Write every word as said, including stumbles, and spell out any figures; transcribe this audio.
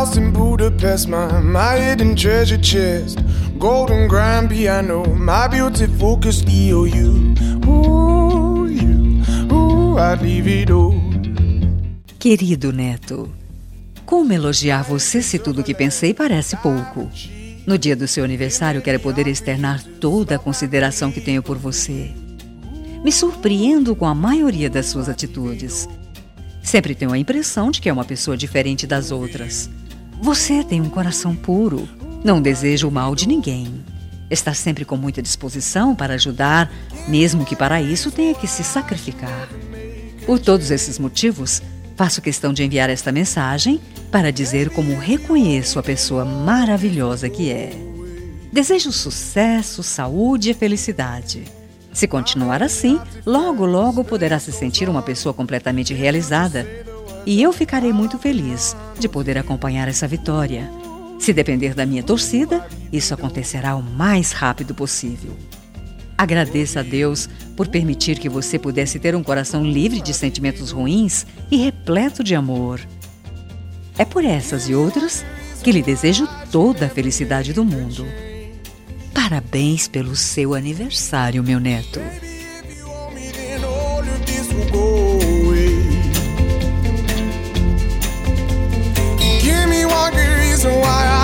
house in Budapest, my, my hidden treasure chest, golden grand piano, my beautiful Castillo. You, ooh, you, ooh, I'd leave it all. Querido neto, como elogiar você se tudo que pensei parece pouco? No dia do seu aniversário, quero poder externar toda a consideração que tenho por você. Me surpreendo com a maioria das suas atitudes. Sempre tenho a impressão de que é uma pessoa diferente das outras. Você tem um coração puro, não deseja o mal de ninguém. Está sempre com muita disposição para ajudar, mesmo que para isso tenha que se sacrificar. Por todos esses motivos, faço questão de enviar esta mensagem para dizer como reconheço a pessoa maravilhosa que é. Desejo sucesso, saúde e felicidade. Se continuar assim, logo, logo poderá se sentir uma pessoa completamente realizada. E eu ficarei muito feliz de poder acompanhar essa vitória. Se depender da minha torcida, isso acontecerá o mais rápido possível. Agradeça a Deus por permitir que você pudesse ter um coração livre de sentimentos ruins e repleto de amor. É por essas e outras que lhe desejo toda a felicidade do mundo. Parabéns pelo seu aniversário, meu neto. Give me one good reason why I